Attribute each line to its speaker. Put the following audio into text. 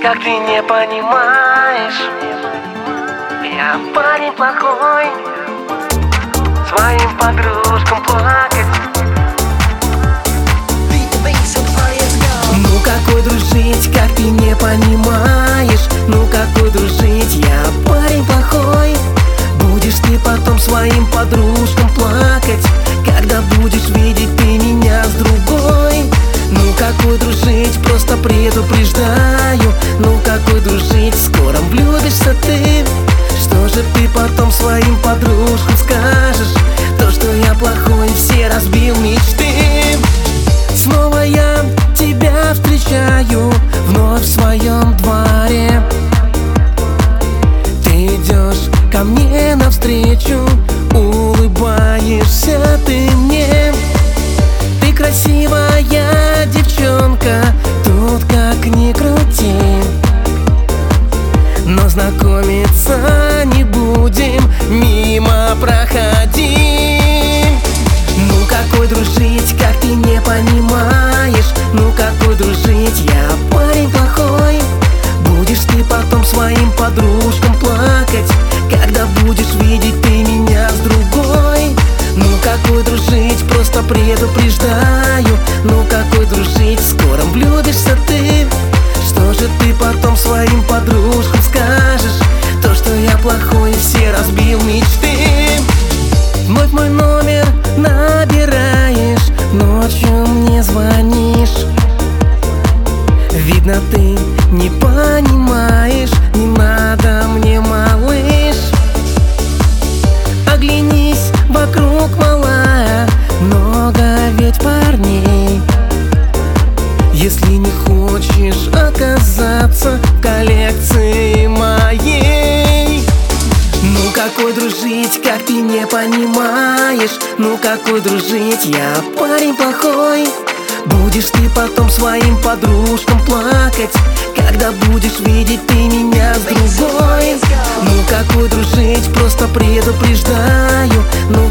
Speaker 1: как ты не понимаешь. Я парень плохой, своим подружкам плакать.
Speaker 2: Ну какой дружить, как ты не понимаешь. Ну какой дружить, я парень плохой. Будешь ты потом своим подружкам плакать, когда будешь видеть ты меня с другой. Ну какой дружить, просто предупреждаю. Ну какой дружить, скоро влюбишься ты. Что же ты потом своим подружкам скажешь? То, что я плохой, все разбил мечты. Снова я тебя встречаю вновь в своем дворе. Ты идешь ко мне навстречу, улыбаешься ты мне. Ты красивая девчонка, тут как ни крути. Но знакомиться не будем, мимо проходи. Ну какой дружить, как ты не понимаешь. Ну какой дружить, я парень плохой. Будешь ты потом своим подружкам плакать, когда будешь видеть ты меня с другой. Ну какой дружить, просто предупреждаю. Ну какой дружить, скоро влюбишься ты. Что же ты потом своим подружкам скажешь? То, что я плохой, все разбил мечты. Вновь мой номер набираешь, ночью мне звонишь. Видно, ты не понимаешь, не надо мне, малыш. Оглянись вокруг, малая, много ведь парней. Если не хочешь оказаться в коллекции моей. Ну какой дружить, как ты не понимаешь. Ну какой дружить, я парень плохой. Будешь ты потом своим подружкам плакать, когда будешь видеть ты меня с другой. Ну какой дружить, просто предупреждаю. Ну